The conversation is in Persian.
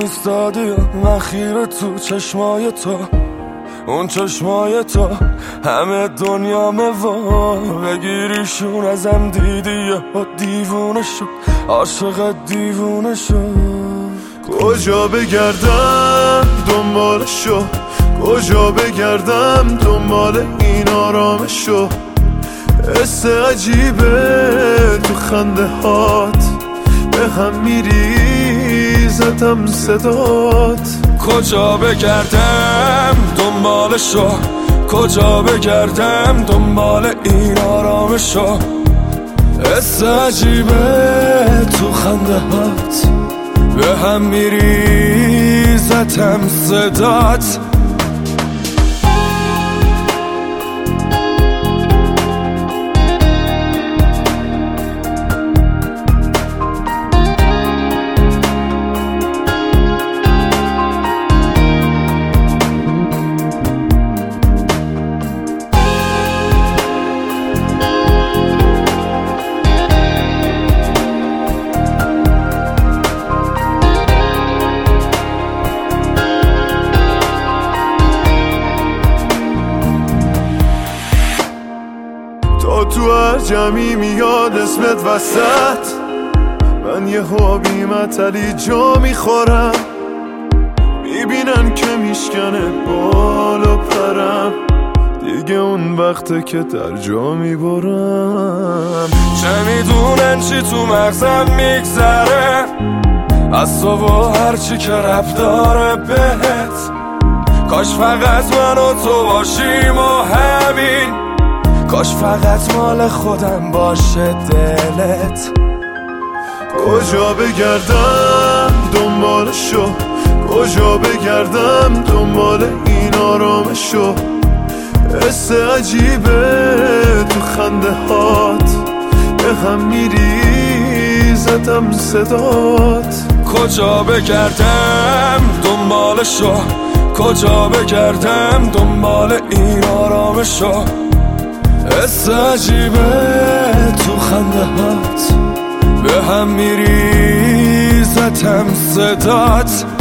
ایستادی و من خیره تو چشمای تو، اون چشمای تو همه دنیامه وا، بگیریشون ازم دیدی و دیوونه شد، عاشق دیوونه شد. کجا بگردم دنبالشو، کجا بگردم دنبال این آرامشو، حس عجیبه تو خنده هات، به هم میریزتم صدات. کجا بگردم دنبالشو، کجا بگردم دنبال این آرامشو، حس عجیبه تو خنده هات، به هم میریزتم صدات. تو هر جمعی میاد اسمت وسط، من یه حابی متلی جا میخورم، میبینن که میشکنه بالا پرم، دیگه اون وقته که در جا میبرم. چه میدونن چی تو مغزم میگذره از تو و هرچی که رب داره بهت، کاش فقط من و تو باشیم و همین، کاش فقط مال خودم باشه دلت. کجا بگردم دنبالشو، کجا بگردم دنبال این آرامشو، حس عجیبه تو خنده هات، به هم میریزتم صدات. کجا بگردم دنبالشو، کجا بگردم دنبال این آرامشو، حس عجیبه تو خنده هات، به هم میریزتم صدات.